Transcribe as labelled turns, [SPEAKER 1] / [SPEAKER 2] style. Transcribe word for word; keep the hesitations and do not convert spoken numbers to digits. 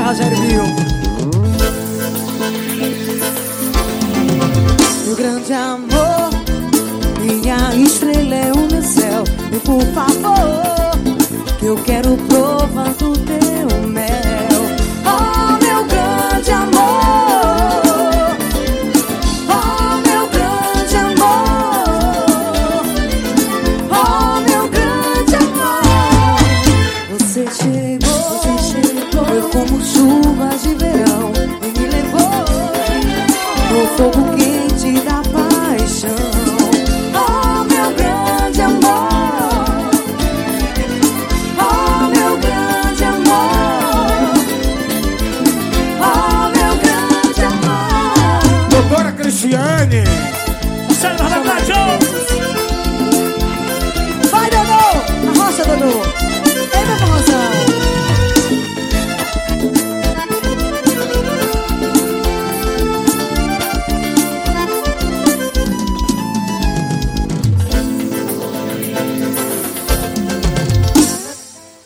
[SPEAKER 1] Rogério Viu. Meu grande amor, minha estrela é o meu céu. E por favor, que eu quero provar do teu mel. Oh, meu grande amor, oh, meu grande amor, oh, meu grande amor. Você chegou, você chegou, foi como chuvas de verão e me levou no fogo quente da paixão. Oh, meu grande amor, oh, meu grande amor, oh, meu grande amor.
[SPEAKER 2] Doutora Cristiane,
[SPEAKER 1] Vai, Dodô, a rocha, Dodô.